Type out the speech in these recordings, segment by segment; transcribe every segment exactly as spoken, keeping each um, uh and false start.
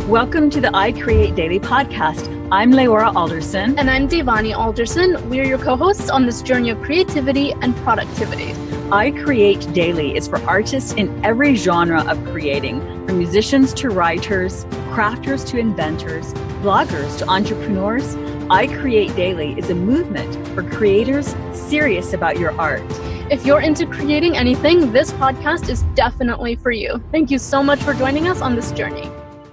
Welcome to the I Create Daily podcast. I'm Leora Alderson. And I'm Devani Alderson. We are your co-hosts on this journey of creativity and productivity. I Create Daily is for artists in every genre of creating, from musicians to writers, crafters to inventors, bloggers to entrepreneurs. I Create Daily is a movement for creators serious about your art. If you're into creating anything, this podcast is definitely for you. Thank you so much for joining us on this journey.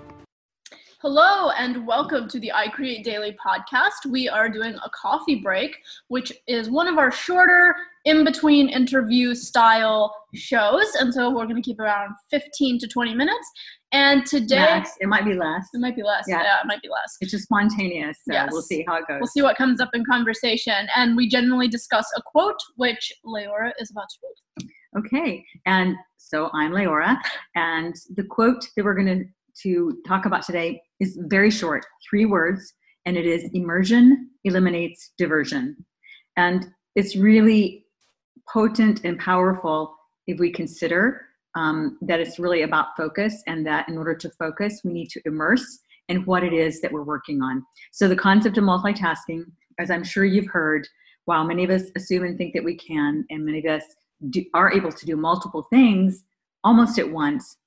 Hello and welcome to the I Create Daily podcast. We are doing a coffee break, which is one of our shorter in-between interview style shows. And so we're going to keep around fifteen to twenty minutes. And today... Max, it might be less. It might be less. Yeah, yeah it might be less. It's just spontaneous, so yes. We'll see how it goes. We'll see what comes up in conversation. And we generally discuss a quote, which Leora is about to read. Okay. And so I'm Leora. And the quote that we're going to to talk about today is very short, three words, and it is immersion eliminates diversion. And it's really potent and powerful if we consider um, that it's really about focus, and that in order to focus, we need to immerse in what it is that we're working on. So the concept of multitasking, as I'm sure you've heard, while many of us assume and think that we can, and many of us do, are able to do multiple things almost at once,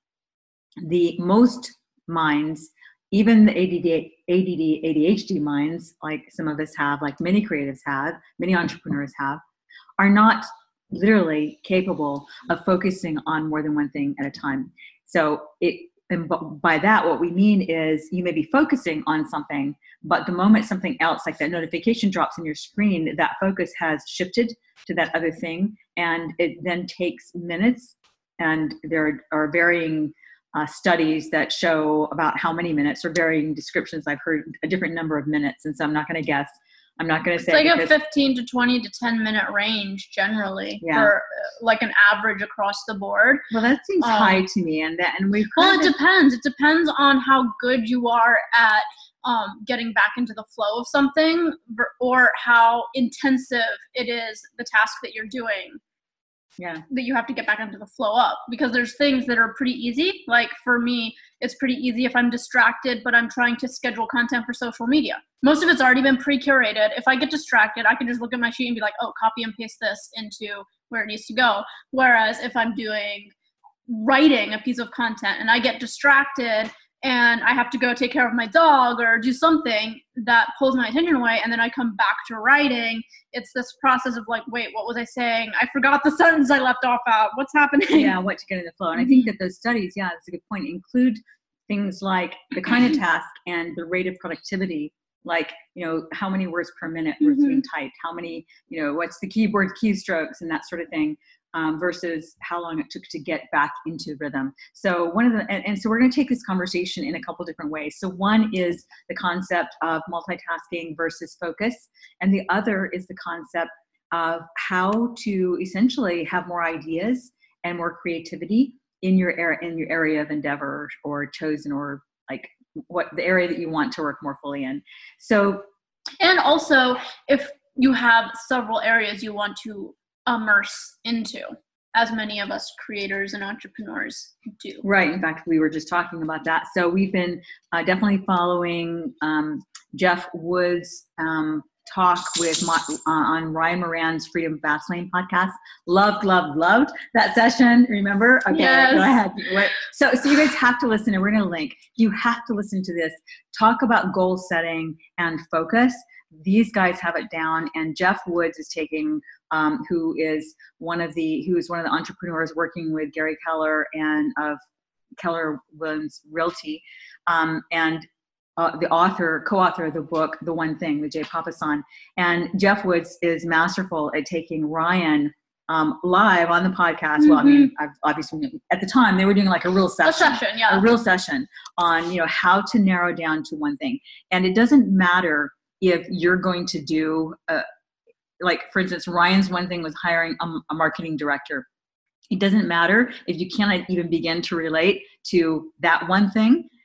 the most minds, even the A D D, A D D, A D H D minds, like some of us have, like many creatives have, many entrepreneurs have, are not literally capable of focusing on more than one thing at a time. So it, and by that, what we mean is you may be focusing on something, but the moment something else, like that notification drops in your screen, that focus has shifted to that other thing, and it then takes minutes. And there are varying Uh, studies that show about how many minutes, or varying descriptions. I've heard a different number of minutes, and so I'm not going to guess. I'm not going to say. It's like a fifteen to twenty to ten minute range generally, yeah, for like an average across the board. Well, that seems um, high to me, and that, and we've. Well, it depends. It depends on how good you are at um, getting back into the flow of something, or how intensive it is, the task that you're doing. Yeah. That you have to get back into the flow of, because there's things that are pretty easy. Like for me, it's pretty easy if I'm distracted, but I'm trying to schedule content for social media. Most of it's already been pre-curated. If I get distracted, I can just look at my sheet and be like, oh, copy and paste this into where it needs to go. Whereas if I'm doing writing a piece of content and I get distracted and I have to go take care of my dog or do something that pulls my attention away, and then I come back to writing, it's this process of like, wait, what was I saying? I forgot the sentence I left off out. What's happening? Yeah, what to get in the flow. And I think that those studies, yeah, that's a good point, include things like the kind of task and the rate of productivity, like, you know, how many words per minute was mm-hmm. being typed, how many, you know, what's the keyboard keystrokes and that sort of thing. Um, versus how long it took to get back into rhythm. So one of the, and, and so we're going to take this conversation in a couple different ways. So one is the concept of multitasking versus focus. And the other is the concept of how to essentially have more ideas and more creativity in your area, in your area of endeavor or chosen, or like what the area that you want to work more fully in. So, and also if you have several areas you want to immerse into, as many of us creators and entrepreneurs do. Right. In fact, we were just talking about that. So we've been uh, definitely following um, Jeff Wood's um, talk with uh, on Ryan Moran's Freedom Fastlane podcast. Loved, loved, loved that session. Remember? Okay, yes. Go ahead. What? So, so you guys have to listen, and we're going to link. You have to listen to this. Talk about goal setting and focus. These guys have it down, and Jeff Woods is taking, um, who is one of the, who is one of the entrepreneurs working with Gary Keller and of Keller Williams Realty, um, and uh, the author, co-author of the book, The One Thing, with Jay Papasan. And Jeff Woods is masterful at taking Ryan um, live on the podcast. Mm-hmm. Well, I mean, I've obviously at the time they were doing like a real session, a session, yeah, a real session on, you know, how to narrow down to one thing. And it doesn't matter if you're going to do, uh, like, for instance, Ryan's one thing was hiring a, a marketing director. It doesn't matter if you cannot even begin to relate to that one thing.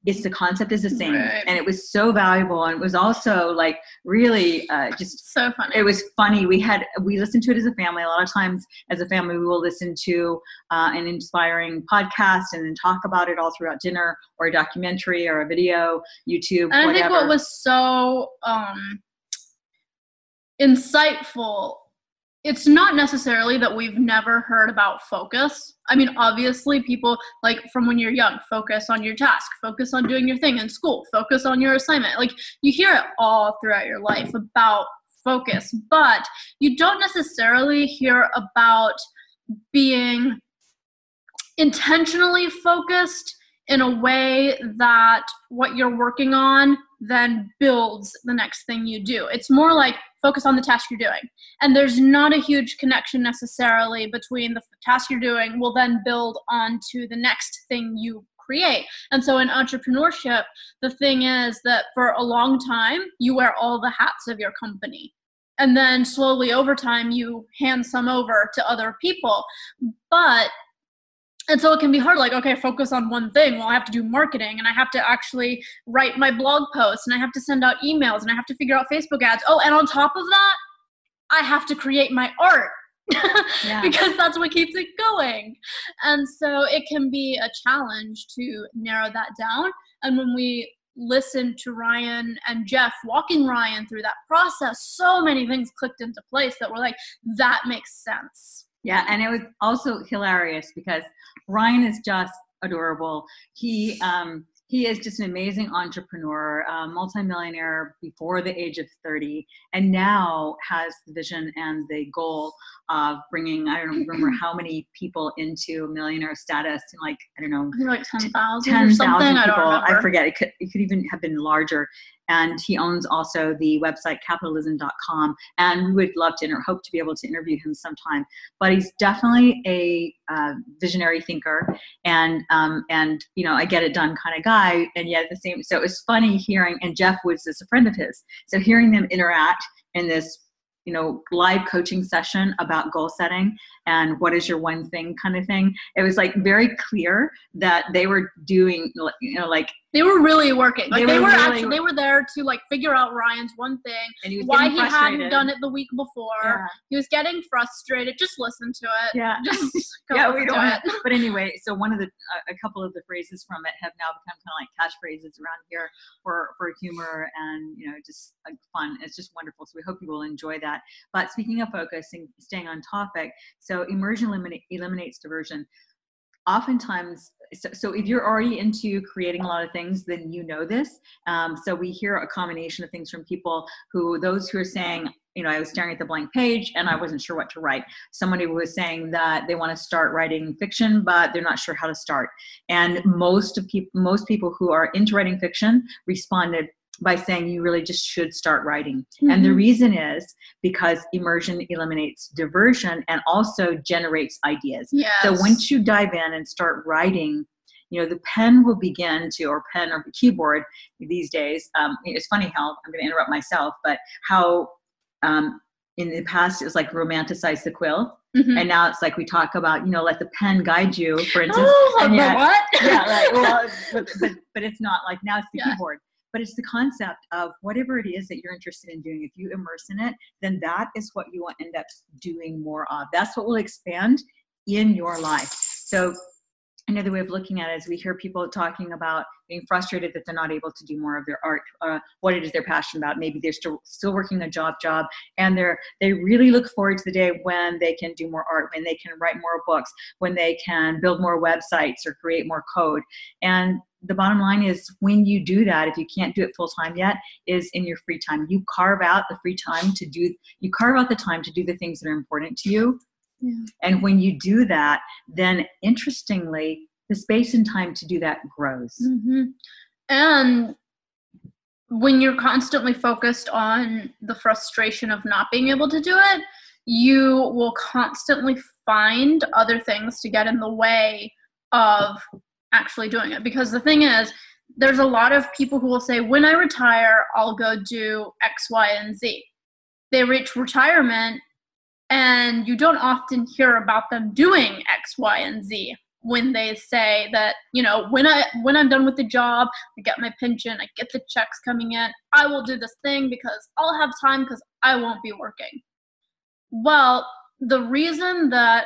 it's the concept is the same. Right. And it was so valuable. And it was also like really uh, just so funny. It was funny. We had, we listened to it as a family. A lot of times as a family, we will listen to uh, an inspiring podcast and then talk about it all throughout dinner, or a documentary or a video, YouTube, and whatever. I think what was so um, insightful, it's not necessarily that we've never heard about focus. I mean, obviously people, like from when you're young, focus on your task, focus on doing your thing in school, focus on your assignment. Like you hear it all throughout your life about focus, but you don't necessarily hear about being intentionally focused in a way that what you're working on then builds the next thing you do. It's more like focus on the task you're doing. And there's not a huge connection necessarily between the task you're doing will then build onto the next thing you create. And so in entrepreneurship, the thing is that for a long time, you wear all the hats of your company. And then slowly over time, you hand some over to other people. But And so it can be hard, like, okay, focus on one thing. Well, I have to do marketing, and I have to actually write my blog posts, and I have to send out emails, and I have to figure out Facebook ads. Oh, and on top of that, I have to create my art yeah. because that's what keeps it going. And so it can be a challenge to narrow that down. And when we listen to Ryan and Jeff walking Ryan through that process, so many things clicked into place that were like, that makes sense. Yeah, and it was also hilarious because Ryan is just adorable. He um, he is just an amazing entrepreneur, uh, multimillionaire before the age of thirty, and now has the vision and the goal of bringing, I don't remember how many people into millionaire status, like, I don't know, I think like ten thousand ten or something. people. I don't remember. I forget. It could, it could even have been larger. And he owns also the website capitalism dot com. And we would love to, inter- hope to be able to interview him sometime. But he's definitely a uh, visionary thinker and, um, and, you know, I get it done kind of guy. And yet at the same, so it was funny hearing, and Jeff was just a friend of his. So hearing them interact in this, you know, live coaching session about goal setting and what is your one thing kind of thing. It was like very clear that they were doing, you know, like, they were really working. Like they, they were, were really, actually, they were there to like figure out Ryan's one thing, and he was why he hadn't done it the week before. Yeah. He was getting frustrated. Just listen to it. Yeah. Just go yeah, we don't it. But anyway, so one of the, uh, a couple of the phrases from it have now become kind of like catchphrases around here for, for humor and, you know, just like fun. It's just wonderful. So we hope you will enjoy that. But speaking of focus and staying on topic, so immersion eliminate, eliminates diversion. Oftentimes, so, so if you're already into creating a lot of things, then you know this. Um, so we hear a combination of things from people who, those who are saying, you know, I was staring at the blank page and I wasn't sure what to write. Somebody was saying that they want to start writing fiction, but they're not sure how to start. And most of people, most people who are into writing fiction responded by saying you really just should start writing. Mm-hmm. And the reason is because immersion eliminates diversion and also generates ideas. Yes. So once you dive in and start writing, you know, the pen will begin to, or pen or keyboard these days. Um, it's funny how, I'm going to interrupt myself, but how um, in the past it was like romanticize the quill. Mm-hmm. And now it's like we talk about, you know, let the pen guide you, for instance. Oh, and yet, what? yeah, like, well, but, but, but it's not like, now it's the yeah. keyboard. But it's the concept of whatever it is that you're interested in doing. If you immerse in it, then that is what you will end up doing more of. That's what will expand in your life. So another way of looking at it is we hear people talking about being frustrated that they're not able to do more of their art, uh, what it is they're passionate about. Maybe they're still still working a job job, and they're they really look forward to the day when they can do more art, when they can write more books, when they can build more websites or create more code. And the bottom line is when you do that, if you can't do it full time yet, is in your free time. You carve out the free time to do, you carve out the time to do the things that are important to you. Yeah. And when you do that, then interestingly, the space and time to do that grows. Mm-hmm. And when you're constantly focused on the frustration of not being able to do it, you will constantly find other things to get in the way of actually doing it. Because the thing is, there's a lot of people who will say, when I retire, I'll go do X, Y, and Z. They reach retirement and you don't often hear about them doing X, Y, and Z. when they say that, you know, when I when I'm done with the job, I get my pension, I get the checks coming in, I will do this thing because I'll have time because I won't be working. Well, the reason that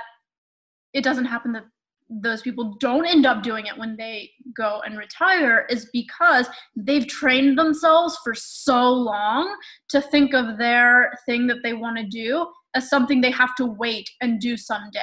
it doesn't happen, that those people don't end up doing it when they go and retire, is because they've trained themselves for so long to think of their thing that they want to do as something they have to wait and do someday.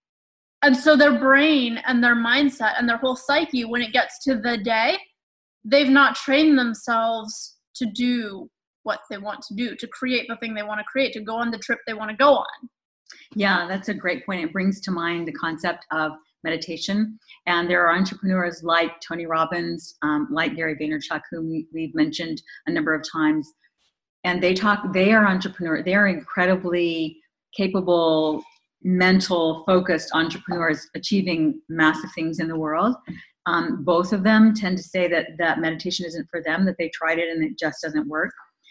And so their brain and their mindset and their whole psyche, when it gets to the day, they've not trained themselves to do what they want to do, to create the thing they want to create, to go on the trip they want to go on. Yeah, that's a great point. It brings to mind the concept of meditation. And there are entrepreneurs like Tony Robbins, um, like Gary Vaynerchuk, whom we, we've mentioned a number of times. And they talk, they are entrepreneurs. They are incredibly capable, mental, focused entrepreneurs achieving massive things in the world. Um, both of them tend to say that, that meditation isn't for them, that they tried it and it just doesn't work.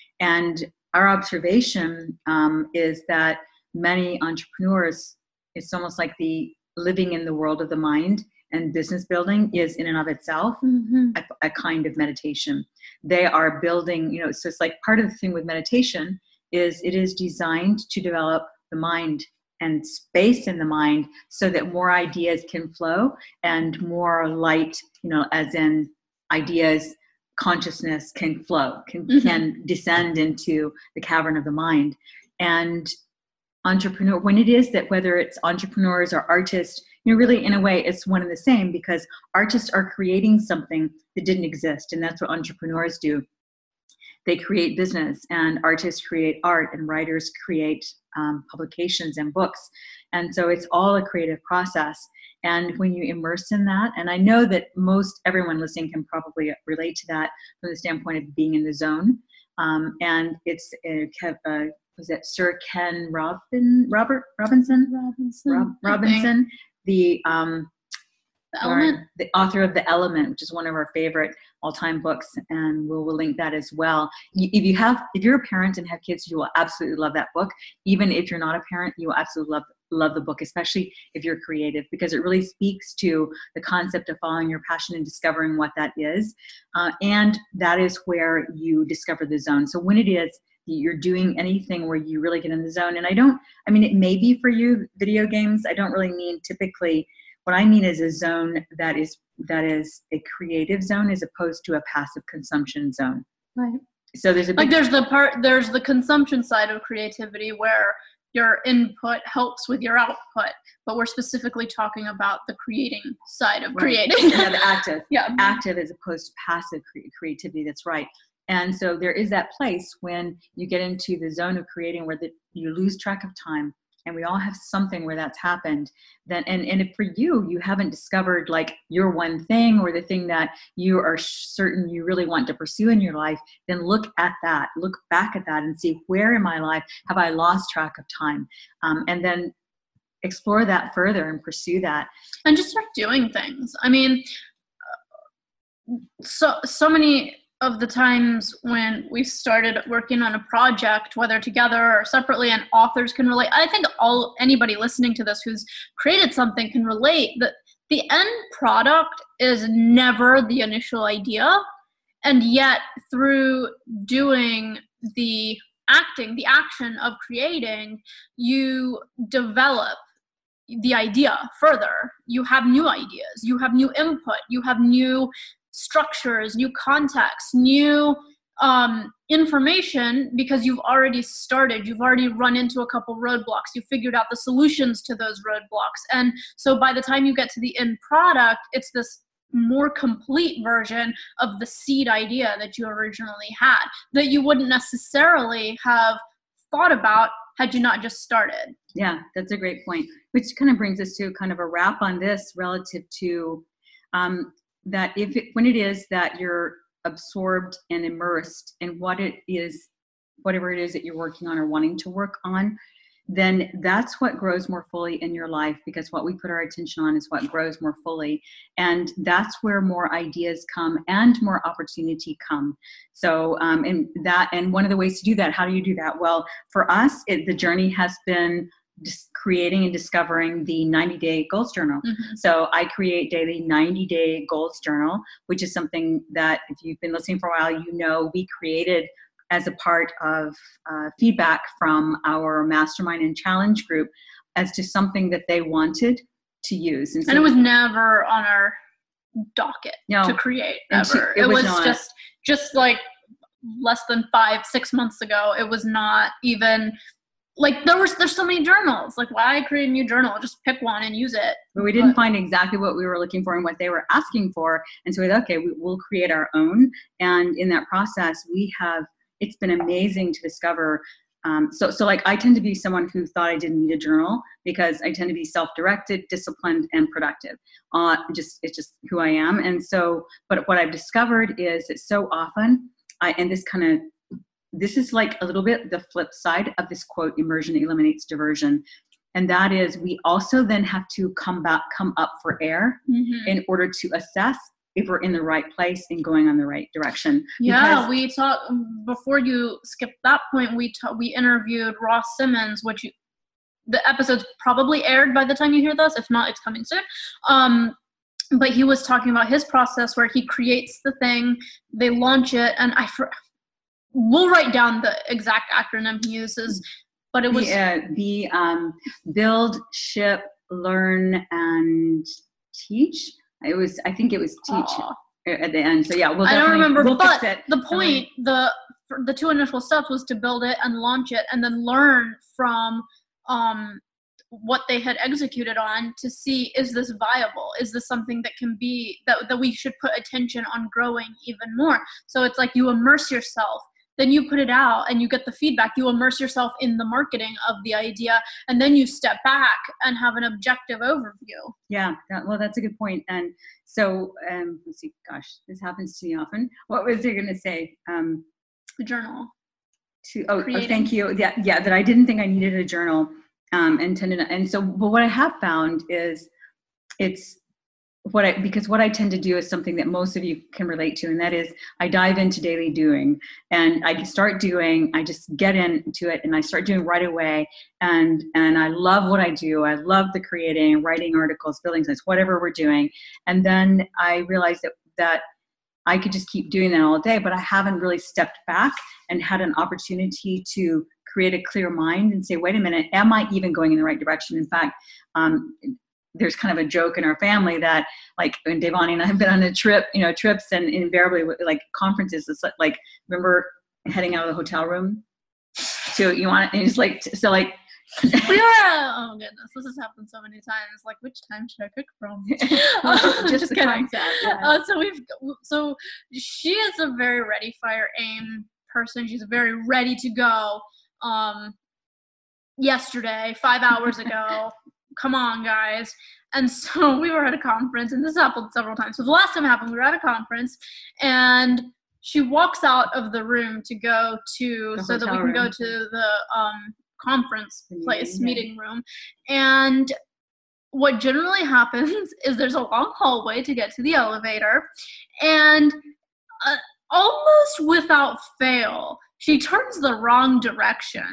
And our observation um, is that many entrepreneurs, it's almost like the living in the world of the mind, and business building is in and of itself mm-hmm. a, a kind of meditation. They are building, you know, so it's like part of the thing with meditation is it is designed to develop the mind and space in the mind so that more ideas can flow and more light, you know, as in ideas, consciousness can flow, can, mm-hmm. can descend into the cavern of the mind. And entrepreneur, when it is that, whether it's entrepreneurs or artists, you know, really in a way it's one and the same, because artists are creating something that didn't exist, and that's what entrepreneurs do. They create business, and artists create art, and writers create um, publications and books. And so it's all a creative process. And when you immerse in that, and I know that most everyone listening can probably relate to that from the standpoint of being in the zone. Um, and it's uh, uh, was it Sir Ken Robin Robert Robinson Robinson Rob, Robinson the um the, Element. Our, the author of The Element, which is one of our favorite all-time books, and we'll, we'll link that as well. If you have, if you're a parent and have kids, you will absolutely love that book. Even if you're not a parent, you will absolutely love love the book, especially if you're creative, because it really speaks to the concept of following your passion and discovering what that is, uh, and that is where you discover the zone. So when it is you're doing anything where you really get in the zone, and I don't, I mean, it may be for you, video games. I don't really mean typically. What I mean is a zone that is that is a creative zone as opposed to a passive consumption zone. Right. So there's a big, like there's the part there's the consumption side of creativity where your input helps with your output, but we're specifically talking about the creating side of right. creating. Yeah, the active. Yeah. Active as opposed to passive cre- creativity. That's right. And so there is that place when you get into the zone of creating where the, you lose track of time. And we all have something where that's happened. Then, and, and if for you, you haven't discovered like your one thing or the thing that you are certain you really want to pursue in your life, then look at that, look back at that and see, where in my life have I lost track of time? Um, and then explore that further and pursue that. And just start doing things. I mean, so, so many of the times when we started working on a project, whether together or separately, and authors can relate. I think all anybody listening to this who's created something can relate that the end product is never the initial idea. And yet through doing the acting, the action of creating, you develop the idea further. You have new ideas, you have new input, you have new structures, new context, new um, information, because you've already started, you've already run into a couple roadblocks, you figured out the solutions to those roadblocks. And so by the time you get to the end product, it's this more complete version of the seed idea that you originally had, that you wouldn't necessarily have thought about had you not just started. Yeah, that's a great point, which kind of brings us to kind of a wrap on this relative to um, that if it, when it is that you're absorbed and immersed in what it is, whatever it is that you're working on or wanting to work on, then that's what grows more fully in your life, because what we put our attention on is what grows more fully. And that's where more ideas come and more opportunity come. So, um, and that, and one of the ways to do that, how do you do that? Well, for us, it, the journey has been just creating and discovering the ninety day goals journal. Mm-hmm. So I create daily ninety day goals journal, which is something that if you've been listening for a while, you know, we created as a part of uh, feedback from our mastermind and challenge group as to something that they wanted to use. And, so and it was never on our docket no, to create ever. To, it, it was, was just, just like less than five, six months ago. It was not even like there was, there's so many journals. Like why create a new journal? Just pick one and use it. But we didn't but, find exactly what we were looking for and what they were asking for. And so we thought, okay, we, we'll create our own. And in that process, we have, it's been amazing to discover. Um, so, so like I tend to be someone who thought I didn't need a journal because I tend to be self-directed, disciplined, and productive. Uh, just, it's just who I am. And so, but what I've discovered is that so often I, and this kind of, this is like a little bit the flip side of this quote, immersion eliminates diversion. And that is, we also then have to come back, come up for air mm-hmm. in order to assess if we're in the right place and going on the right direction. Yeah, because we talked, before you skipped that point, we ta- we interviewed Ross Simmons, which you, the episode's probably aired by the time you hear this. If not, it's coming soon. Um, but he was talking about his process where he creates the thing, they launch it, and I, for, we'll write down the exact acronym he uses, but it was the, uh, the um, build, ship, learn, and teach. It was, I think it was teach Aw. at the end. So yeah, we'll I don't remember, we'll but fix it. the point, the the two initial steps was to build it and launch it, and then learn from um, what they had executed on to see, is this viable? Is this something that can be, that, that we should put attention on growing even more? So it's like you immerse yourself, then you put it out and you get the feedback. You immerse yourself in the marketing of the idea, and then you step back and have an objective overview. Yeah, that, well, that's a good point. And so, um, let's see, gosh, this happens to me often. What was I going to say? Um, The journal. To oh, oh, thank you. Yeah, yeah, that I didn't think I needed a journal. Um, and tended, and so, but what I have found is, it's what I, because what I tend to do is something that most of you can relate to, and that is I dive into daily doing, and I start doing, I just get into it and I start doing right away. And, and I love what I do. I love the creating, writing articles, building things, whatever we're doing. And then I realized that, that I could just keep doing that all day, but I haven't really stepped back and had an opportunity to create a clear mind and say, wait a minute, am I even going in the right direction? In fact, um, there's kind of a joke in our family that, like, when Devani and I have been on a trip, you know, trips and invariably like conferences, it's like, remember heading out of the hotel room? So you want it, and it's like, so like, we were, uh, oh goodness, this has happened so many times. Like, which time should I cook from? just, just the kidding. concept, yeah. Uh, so we've, so she is a very ready, fire, aim person. She's very ready to go. Um, yesterday, five hours ago. Come on, guys. And so we were at a conference, and this happened several times. So the last time it happened, we were at a conference, and she walks out of the room to go to, the so that we can room. go to the um, conference the place, meeting, meeting room. And what generally happens is there's a long hallway to get to the elevator, and uh, almost without fail, she turns the wrong direction.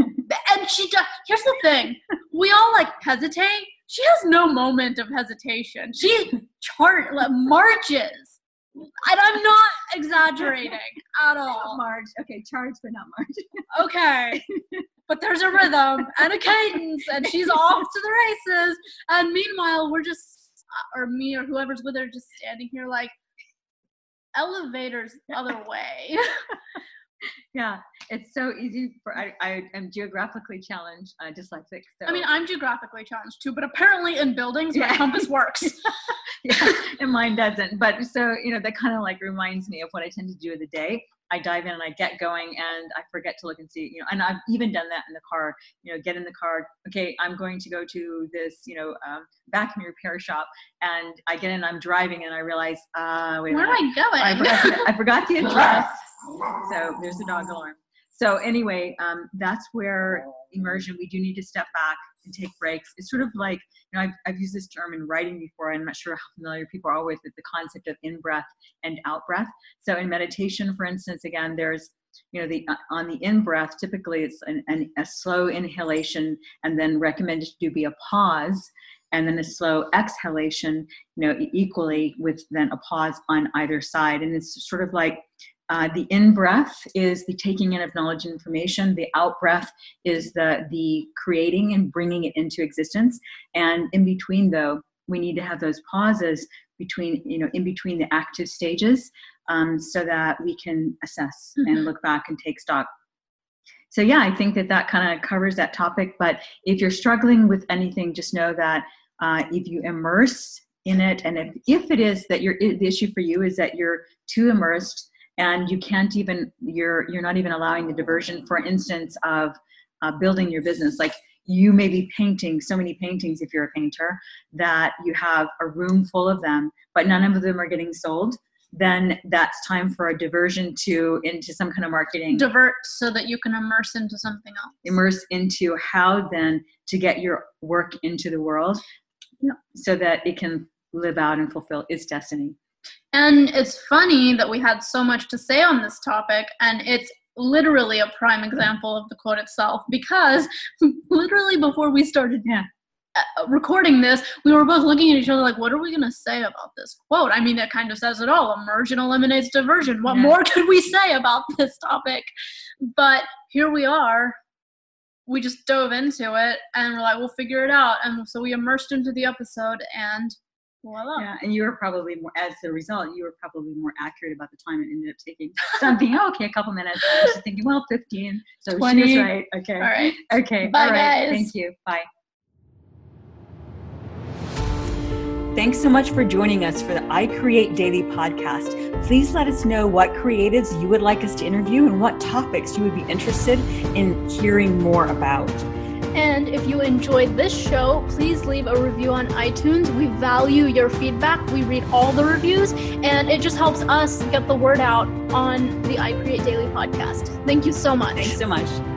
And she does, here's the thing, we all like hesitate. She has no moment of hesitation. She chart like, marches. And I'm not exaggerating at all. March. Okay, charge, but not march. Okay. But there's a rhythm and a cadence, and she's off to the races. And meanwhile, we're just, or me or whoever's with her, just standing here like, elevators the other way. Yeah, it's so easy for, I, I am geographically challenged, uh, dyslexic. So. I mean, I'm geographically challenged too, but apparently in buildings, my yeah. compass works. Yeah, and mine doesn't. But so, you know, that kind of like reminds me of what I tend to do in the day. I dive in and I get going, and I forget to look and see, you know, and I've even done that in the car, you know, get in the car. Okay, I'm going to go to this, you know, um, vacuum repair shop, and I get in, I'm driving, and I realize, uh, wait a Where minute. am I going? I forgot, the, I forgot the address. So there's the dog alarm. So anyway, um, that's where immersion, we do need to step back and take breaks. It's sort of like, you know, I've, I've used this term in writing before. I'm not sure how familiar people are with it, the concept of in-breath and out-breath. So in meditation, for instance, again, there's you know, the on the in-breath, typically it's an, an, a slow inhalation, and then recommended to be a pause, and then a slow exhalation, you know, equally with then a pause on either side. And it's sort of like uh, the in-breath is the taking in of knowledge and information. The out-breath is the, the creating and bringing it into existence. And in between, though, we need to have those pauses between, you know, in between the active stages, um, so that we can assess mm-hmm. and look back and take stock. So yeah, I think that that kind of covers that topic. But if you're struggling with anything, just know that uh, if you immerse in it, and if, if it is that you're, the issue for you is that you're too immersed and you can't even, you're, you're not even allowing the diversion, for instance, of uh, building your business. Like, you may be painting so many paintings if you're a painter that you have a room full of them, but none of them are getting sold. Then that's time for a diversion to into some kind of marketing. Divert so that you can immerse into something else. Immerse into how then to get your work into the world, yeah, so that it can live out and fulfill its destiny. And it's funny that we had so much to say on this topic, and it's literally a prime example of the quote itself, because literally before we started yeah. uh, recording this, we were both looking at each other like, what are we going to say about this quote? I mean, it kind of says it all. Immersion eliminates diversion. What yeah. more could we say about this topic? But here we are. We just dove into it and we're like, we'll figure it out. And so we immersed into the episode, and voila. Yeah, and you were probably more, as a result, you were probably more accurate about the time it ended up taking. So I'm thinking, oh, okay, a couple minutes. I was just thinking, well, fifteen. So twenty. She was right. Okay. All right. Okay. Bye, all right. guys. Thank you. Bye. Thanks so much for joining us for the I Create Daily podcast. Please let us know what creatives you would like us to interview and what topics you would be interested in hearing more about. And if you enjoyed this show, please leave a review on iTunes. We value your feedback. We read all the reviews, and it just helps us get the word out on the I Create Daily podcast. Thank you so much. Thanks so much.